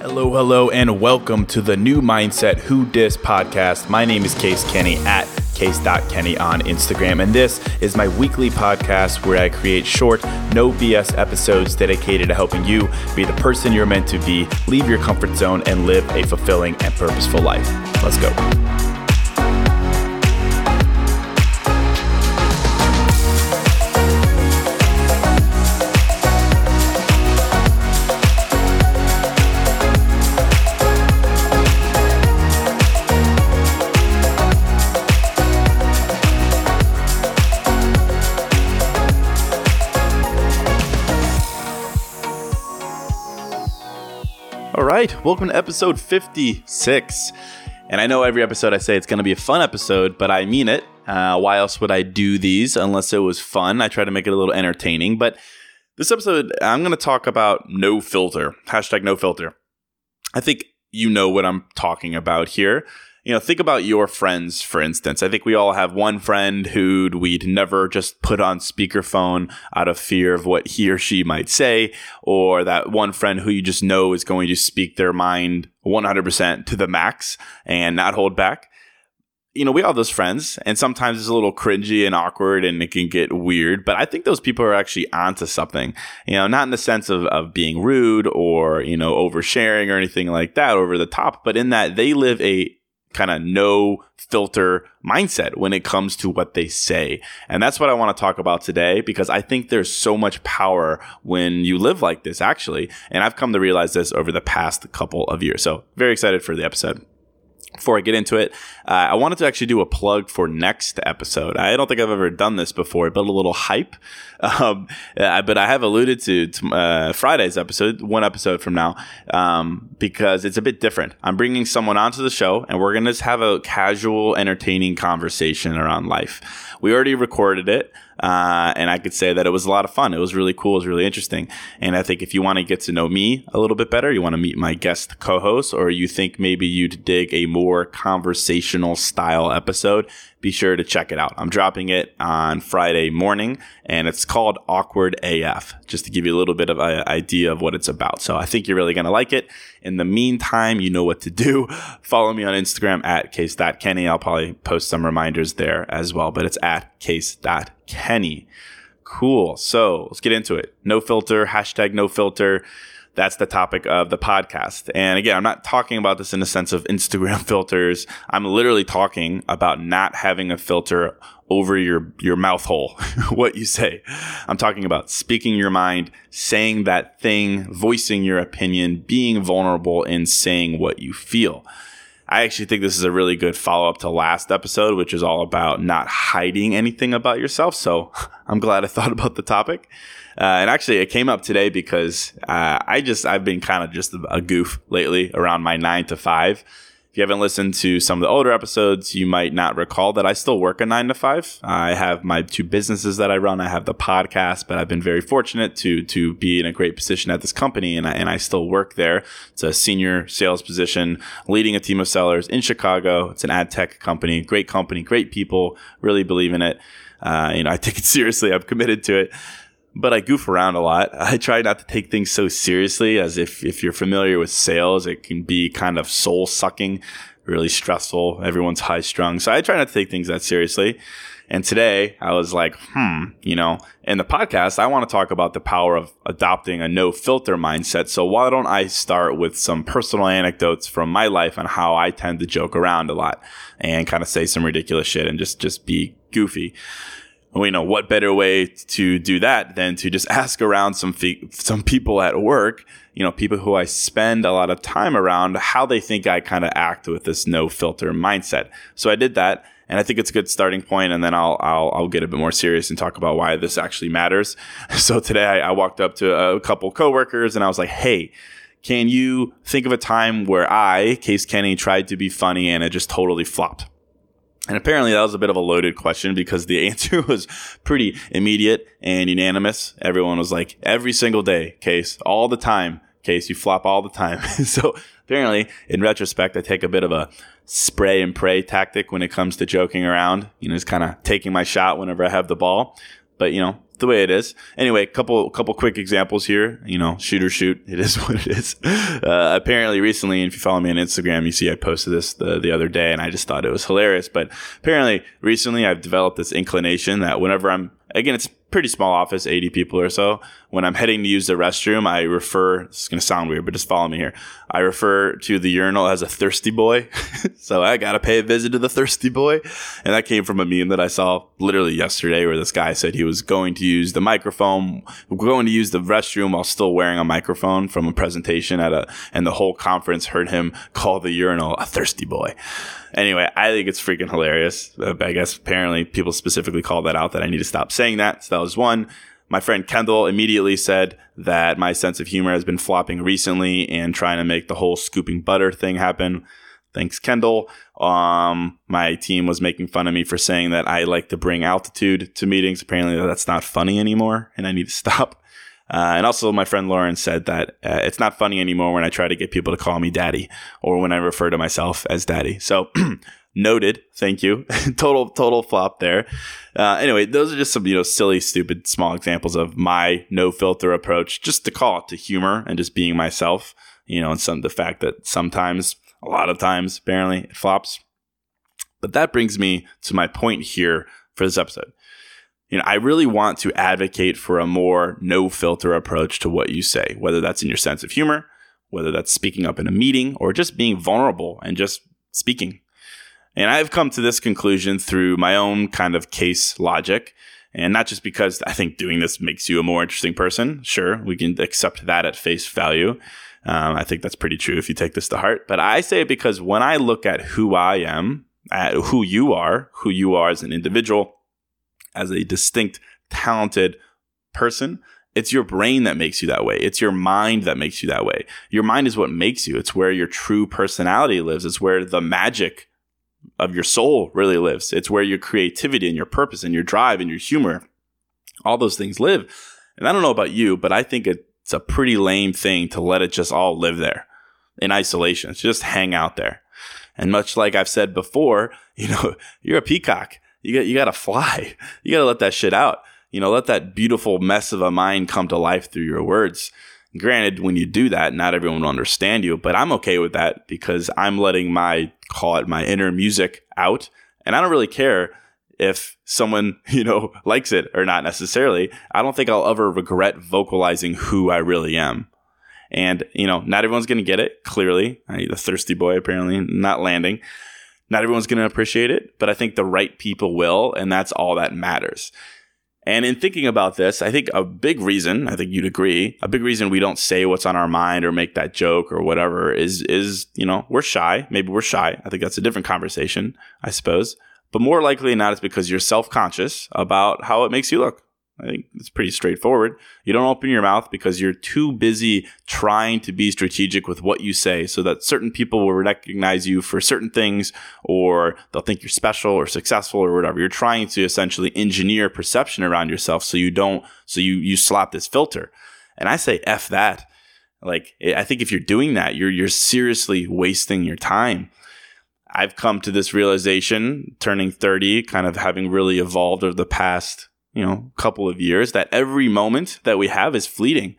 Hello, and welcome to the New Mindset Who Dis podcast. My name is Case Kenny at case.kenny on Instagram, and this is my weekly podcast where I create short, no BS episodes dedicated to helping you be the person you're meant to be, leave your comfort zone, and live a fulfilling and purposeful life. Let's go. All right, welcome to episode 56. And I know every episode I say it's going to be a fun episode, but I mean it. Why else would I do these unless it was fun? I try to make it a little entertaining. But this episode, I'm going to talk about no filter. Hashtag no filter. I think you know what I'm talking about here. Think about your friends, for instance. I think we all have one friend who we'd never just put on speakerphone out of fear of what he or she might say, or that one friend who you just know is going to speak their mind 100% to the max and not hold back. We all have those friends, and sometimes it's a little cringy and awkward and it can get weird, but I think those people are actually onto something, not in the sense of being rude or, oversharing or anything like that over the top, but in that they live a kind of no filter mindset when it comes to what they say. And that's what I want to talk about today, because I think there's so much power when you live like this, actually. And I've come to realize this over the past couple of years. So very excited for the episode. Before I get into it, I wanted to actually do a plug for next episode. I don't think I've ever done this before, but a little hype. But I have alluded to Friday's episode, one episode from now, because it's a bit different. I'm bringing someone onto the show, and we're going to just have a casual, entertaining conversation around life. We already recorded it, and I could say that it was a lot of fun. It was really cool. It was really interesting. And I think if you want to get to know me a little bit better, you want to meet my guest co-host, or you think maybe you'd dig a more conversational style episode, be sure to check it out. I'm dropping it on Friday morning, and it's called Awkward AF, just to give you a little bit of an idea of what it's about. So I think you're really going to like it. In the meantime, you know what to do. Follow me on Instagram at case.kenny. I'll probably post some reminders there as well, but it's at case.kenny. Cool. So let's get into it. No filter, hashtag no filter. That's the topic of the podcast. And again, I'm not talking about this in the sense of Instagram filters. I'm literally talking about not having a filter over your mouth hole, what you say. I'm talking about speaking your mind, saying that thing, voicing your opinion, being vulnerable, and saying what you feel. I actually think this is a really good follow-up to last episode, which is all about not hiding anything about yourself. So I'm glad I thought about the topic. And actually, it came up today because I've been kind of just a goof lately around my 9 to 5. If you haven't listened to some of the older episodes, you might not recall that I still work a 9 to 5. I have my 2 businesses that I run. I have the podcast, but I've been very fortunate to be in a great position at this company, and I still work there. It's a senior sales position, leading a team of sellers in Chicago. It's an ad tech company, great people, really believe in it. I take it seriously. I'm committed to it. But I goof around a lot. I try not to take things so seriously, as if you're familiar with sales, it can be kind of soul-sucking, really stressful. Everyone's high-strung. So I try not to take things that seriously. And today I was like, in the podcast, I want to talk about the power of adopting a no-filter mindset. So why don't I start with some personal anecdotes from my life on how I tend to joke around a lot and kind of say some ridiculous shit and just be goofy. What better way to do that than to just ask around some people at work, people who I spend a lot of time around, how they think I kind of act with this no filter mindset. So I did that, and I think it's a good starting point, and then I'll get a bit more serious and talk about why this actually matters. So today I walked up to a couple coworkers and I was like, hey, can you think of a time where I, Case Kenny, tried to be funny and it just totally flopped? And apparently that was a bit of a loaded question, because the answer was pretty immediate and unanimous. Everyone was like, every single day, Case, all the time, Case, you flop all the time. So apparently, in retrospect, I take a bit of a spray and pray tactic when it comes to joking around, just kind of taking my shot whenever I have the ball. But, the way it is. Anyway, couple quick examples here. Shoot or shoot. It is what it is. Apparently recently, and if you follow me on Instagram, you see I posted this the other day, and I just thought it was hilarious. But apparently recently I've developed this inclination that whenever it's a pretty small office, 80 people or so. When I'm heading to use the restroom, this is going to sound weird, but just follow me here. I refer to the urinal as a thirsty boy. So I got to pay a visit to the thirsty boy. And that came from a meme that I saw literally yesterday where this guy said he was going to use the restroom while still wearing a microphone from a presentation and the whole conference heard him call the urinal a thirsty boy. Anyway, I think it's freaking hilarious. I guess apparently people specifically called that out, that I need to stop saying that. So that was one. My friend Kendall immediately said that my sense of humor has been flopping recently and trying to make the whole scooping butter thing happen. Thanks, Kendall. My team was making fun of me for saying that I like to bring altitude to meetings. Apparently that's not funny anymore and I need to stop. And also my friend Lauren said that it's not funny anymore when I try to get people to call me daddy or when I refer to myself as daddy. So noted. Thank you. Total flop there. Anyway, those are just some, silly, stupid, small examples of my no filter approach, just to call it to humor and just being myself, and the fact that sometimes, a lot of times, apparently it flops. But that brings me to my point here for this episode. I really want to advocate for a more no filter approach to what you say, whether that's in your sense of humor, whether that's speaking up in a meeting, or just being vulnerable and just speaking. And I've come to this conclusion through my own kind of case logic, and not just because I think doing this makes you a more interesting person. Sure, we can accept that at face value. I think that's pretty true if you take this to heart. But I say it because when I look at who I am, at who you are as an individual, as a distinct, talented person, it's your brain that makes you that way. It's your mind that makes you that way. Your mind is what makes you. It's where your true personality lives. It's where the magic of your soul really lives. It's where your creativity and your purpose and your drive and your humor, all those things live. And I don't know about you, but I think it's a pretty lame thing to let it just all live there in isolation. It's just hang out there. And much like I've said before, you're a peacock. You got to fly. You got to let that shit out. Let that beautiful mess of a mind come to life through your words. Granted, when you do that, not everyone will understand you, but I'm okay with that because I'm letting my inner music out. And I don't really care if someone, likes it or not necessarily. I don't think I'll ever regret vocalizing who I really am. And, not everyone's going to get it, clearly. The thirsty boy apparently not landing. Not everyone's going to appreciate it, but I think the right people will, and that's all that matters. And in thinking about this, I think a big reason, I think you'd agree, a big reason we don't say what's on our mind or make that joke or whatever is we're shy. Maybe we're shy. I think that's a different conversation, I suppose. But more likely than not, it's because you're self-conscious about how it makes you look. I think it's pretty straightforward. You don't open your mouth because you're too busy trying to be strategic with what you say so that certain people will recognize you for certain things, or they'll think you're special or successful or whatever. You're trying to essentially engineer perception around yourself so you slap this filter. And I say F that. I think if you're doing that, you're seriously wasting your time. I've come to this realization, turning 30, kind of having really evolved over the past couple of years, that every moment that we have is fleeting.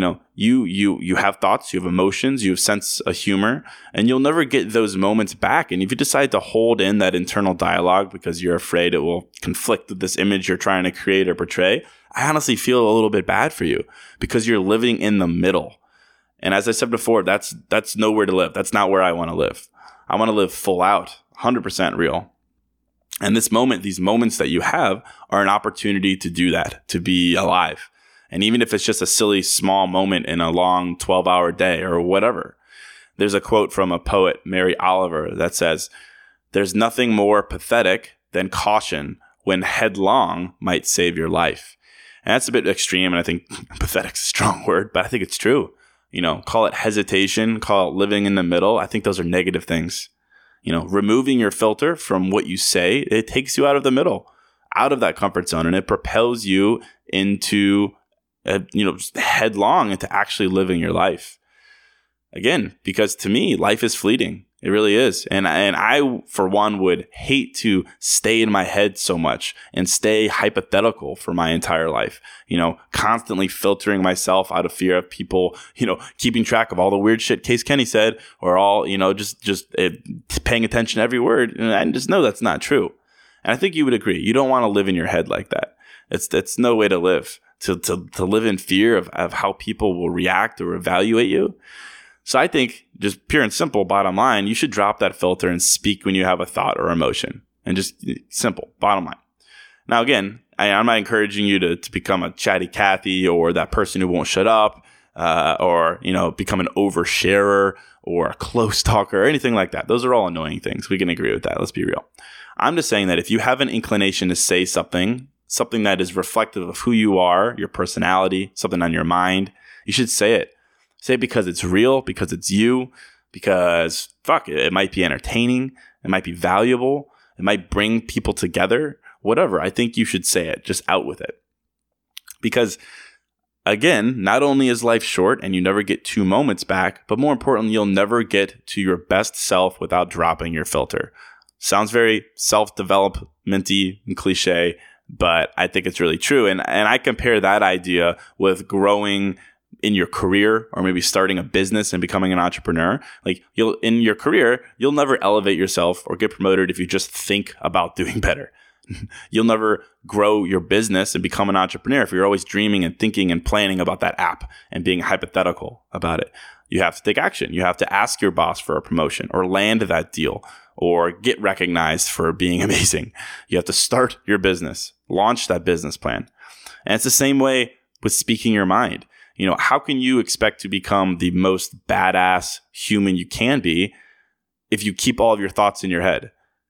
You have thoughts, you have emotions, you have sense of humor, and you'll never get those moments back. And if you decide to hold in that internal dialogue because you're afraid it will conflict with this image you're trying to create or portray, I honestly feel a little bit bad for you because you're living in the middle. And as I said before, that's nowhere to live. That's not where I want to live. I want to live full out, 100% real. And these moments that you have are an opportunity to do that, to be alive. And even if it's just a silly, small moment in a long 12-hour day or whatever. There's a quote from a poet, Mary Oliver, that says, "There's nothing more pathetic than caution when headlong might save your life." And that's a bit extreme, and I think pathetic's a strong word, but I think it's true. Call it hesitation, call it living in the middle. I think those are negative things. Removing your filter from what you say, it takes you out of the middle, out of that comfort zone, and it propels you into, headlong into actually living your life. Again, because to me, life is fleeting. It really is. And I, for one, would hate to stay in my head so much and stay hypothetical for my entire life, constantly filtering myself out of fear of people, keeping track of all the weird shit Case Kenny said, or all, just paying attention to every word. And I just know that's not true. And I think you would agree. You don't want to live in your head like that. It's no way to live, to live in fear of how people will react or evaluate you. So I think, just pure and simple, bottom line, you should drop that filter and speak when you have a thought or emotion. And just simple, bottom line. Now, again, I'm not encouraging you to become a chatty Cathy or that person who won't shut up, or become an oversharer or a close talker or anything like that. Those are all annoying things. We can agree with that. Let's be real. I'm just saying that if you have an inclination to say something that is reflective of who you are, your personality, something on your mind, you should say it. Say it because it's real, because it's you, because it might be entertaining, it might be valuable, it might bring people together, whatever. I think you should say it, just out with it. Because again, not only is life short and you never get 2 moments back, but more importantly, you'll never get to your best self without dropping your filter. Sounds very self-development-y and cliche, but I think it's really true. And I compare that idea with growing in your career, or maybe starting a business and becoming an entrepreneur. Like, in your career, you'll never elevate yourself or get promoted if you just think about doing better. You'll never grow your business and become an entrepreneur if you're always dreaming and thinking and planning about that app and being hypothetical about it. You have to take action. You have to ask your boss for a promotion or land that deal or get recognized for being amazing. You have to start your business, launch that business plan. And it's the same way with speaking your mind. How can you expect to become the most badass human you can be if you keep all of your thoughts in your head?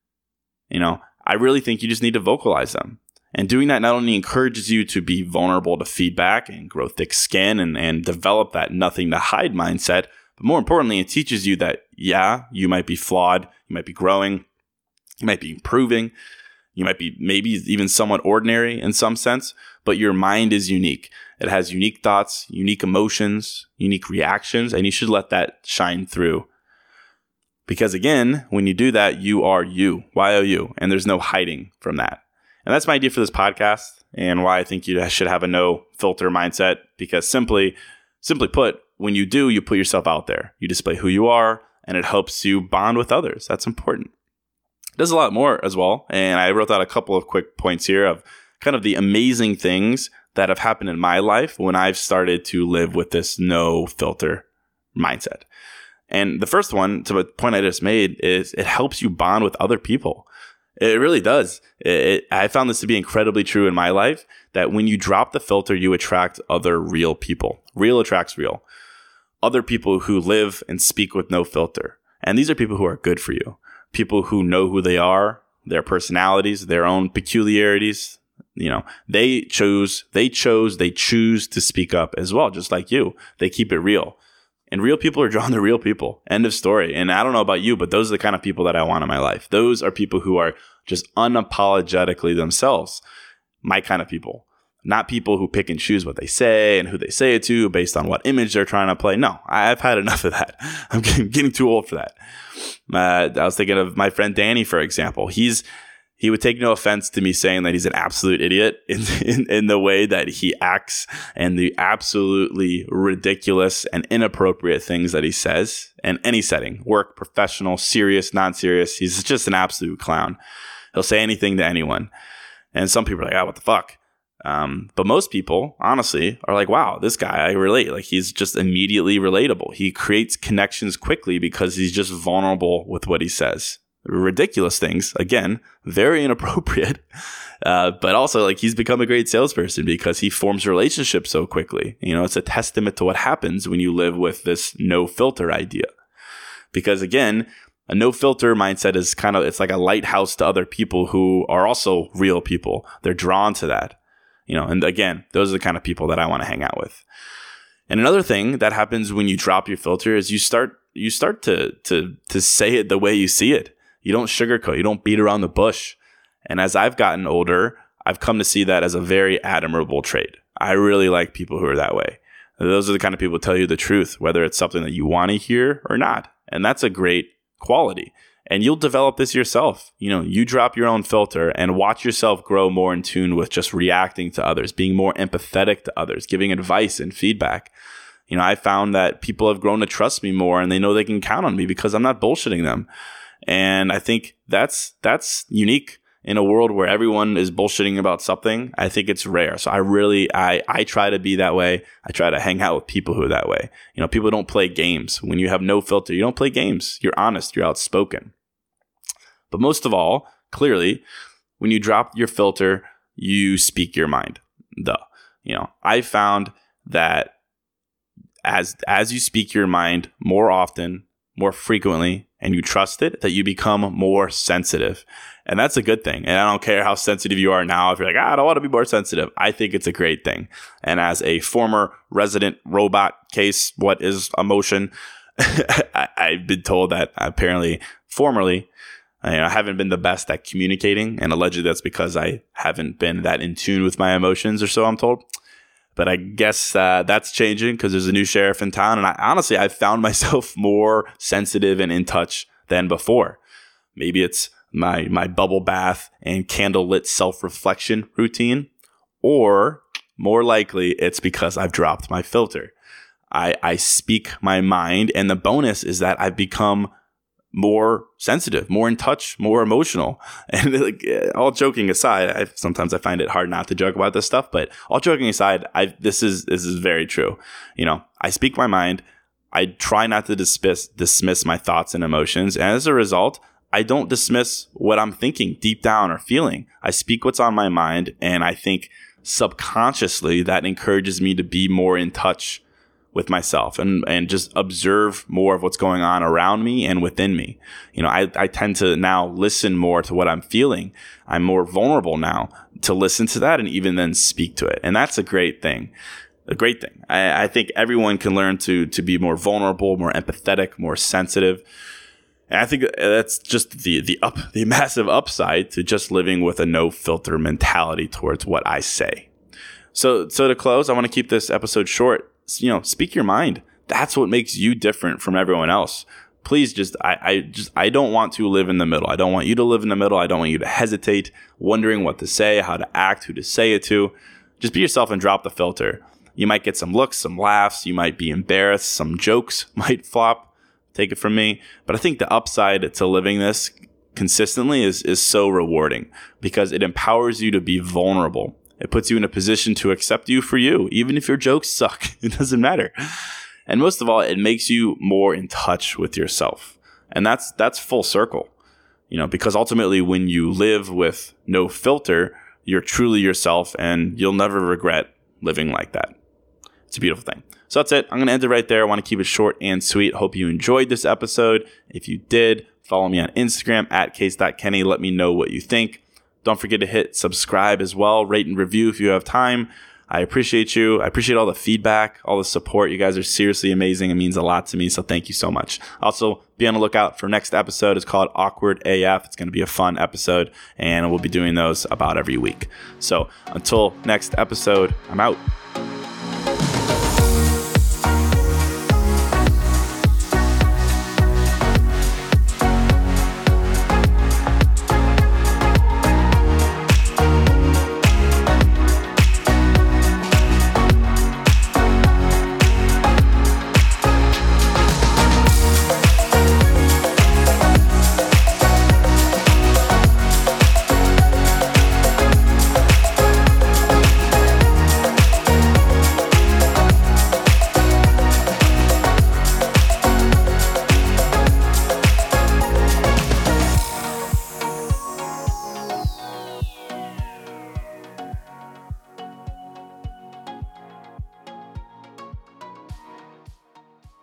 I really think you just need to vocalize them. And doing that not only encourages you to be vulnerable to feedback and grow thick skin and develop that nothing to hide mindset, but more importantly, it teaches you that, you might be flawed, you might be growing, you might be improving, you might be maybe even somewhat ordinary in some sense, but your mind is unique. It has unique thoughts, unique emotions, unique reactions, and you should let that shine through. Because again, when you do that, you are you, Y-O-U, and there's no hiding from that. And that's my idea for this podcast and why I think you should have a no filter mindset, because simply put, when you do, you put yourself out there. You display who you are, and it helps you bond with others. That's important. It does a lot more as well, and I wrote out a couple of quick points here of kind of the amazing things that have happened in my life when I've started to live with this no filter mindset. And the first one, to the point I just made, is it helps you bond with other people. It really does. I found this to be incredibly true in my life, that when you drop the filter, you attract other real people. Real attracts real. Other people who live and speak with no filter. And these are people who are good for you. People who know who they are, their personalities, their own peculiarities. They choose to speak up as well, just like you. They keep it real. And real people are drawn to real people. End of story. And I don't know about you, but those are the kind of people that I want in my life. Those are people who are just unapologetically themselves. My kind of people. Not people who pick and choose what they say and who they say it to based on what image they're trying to play. No, I've had enough of that. I'm getting too old for that. I was thinking of my friend Danny, for example. He would take no offense to me saying that he's an absolute idiot in the way that he acts and the absolutely ridiculous and inappropriate things that he says in any setting, work, professional, serious, non-serious. He's just an absolute clown. He'll say anything to anyone. And some people are like, what the fuck? But most people, honestly, are like, wow, this guy, I relate. Like, he's just immediately relatable. He creates connections quickly because he's just vulnerable with what he says. Ridiculous things, again, very inappropriate, but also like he's become a great salesperson because he forms relationships so quickly. It's a testament to what happens when you live with this no filter idea. Because again, a no filter mindset is it's like a lighthouse to other people who are also real people. They're drawn to that, and again, those are the kind of people that I want to hang out with. And another thing that happens when you drop your filter is you start to say it the way you see it. You don't sugarcoat. You don't beat around the bush. And as I've gotten older, I've come to see that as a very admirable trait. I really like people who are that way. Those are the kind of people who tell you the truth, whether it's something that you want to hear or not. And that's a great quality. And you'll develop this yourself. You drop your own filter and watch yourself grow more in tune with just reacting to others, being more empathetic to others, giving advice and feedback. I found that people have grown to trust me more, and they know they can count on me because I'm not bullshitting them. And I think that's unique in a world where everyone is bullshitting about something. I think it's rare. So I try to be that way. I try to hang out with people who are that way. People don't play games. When you have no filter, you don't play games. You're honest. You're outspoken. But most of all, clearly, when you drop your filter, you speak your mind. I found that as you speak your mind more often, more frequently, and you trust it, that you become more sensitive. And that's a good thing. And I don't care how sensitive you are now. If you're like, I don't want to be more sensitive, I think it's a great thing. And as a former resident robot case, what is emotion? I've been told that apparently formerly, I haven't been the best at communicating. And allegedly that's because I haven't been that in tune with my emotions, or so I'm told. But I guess that's changing because there's a new sheriff in town. And I've found myself more sensitive and in touch than before. Maybe it's my bubble bath and candlelit self-reflection routine. Or more likely, it's because I've dropped my filter. I speak my mind. And the bonus is that I've become more sensitive, more in touch, more emotional. And all joking aside, sometimes I find it hard not to joke about this stuff, but all joking aside, this is very true. I speak my mind. I try not to dismiss my thoughts and emotions. And as a result, I don't dismiss what I'm thinking deep down or feeling. I speak what's on my mind. And I think subconsciously that encourages me to be more in touch with myself and just observe more of what's going on around me and within me. I tend to now listen more to what I'm feeling. I'm more vulnerable now to listen to that and even then speak to it. And that's a great thing. I think everyone can learn to be more vulnerable, more empathetic, more sensitive. And I think that's just the massive upside to just living with a no filter mentality towards what I say. So to close, I want to keep this episode short. Speak your mind. That's what makes you different from everyone else. Please I don't want to live in the middle. I don't want you to live in the middle. I don't want you to hesitate, wondering what to say, how to act, who to say it to. Just be yourself and drop the filter. You might get some looks, some laughs. You might be embarrassed. Some jokes might flop. Take it from me. But I think the upside to living this consistently is so rewarding because it empowers you to be vulnerable. It puts you in a position to accept you for you, even if your jokes suck. It doesn't matter. And most of all, it makes you more in touch with yourself. And that's full circle. Because ultimately when you live with no filter, you're truly yourself and you'll never regret living like that. It's a beautiful thing. So that's it. I'm going to end it right there. I want to keep it short and sweet. Hope you enjoyed this episode. If you did, follow me on Instagram @case.kenny. Let me know what you think. Don't forget to hit subscribe as well. Rate and review if you have time. I appreciate you. I appreciate all the feedback, all the support. You guys are seriously amazing. It means a lot to me. So thank you so much. Also, be on the lookout for next episode. It's called Awkward AF. It's going to be a fun episode, and we'll be doing those about every week. So until next episode, I'm out.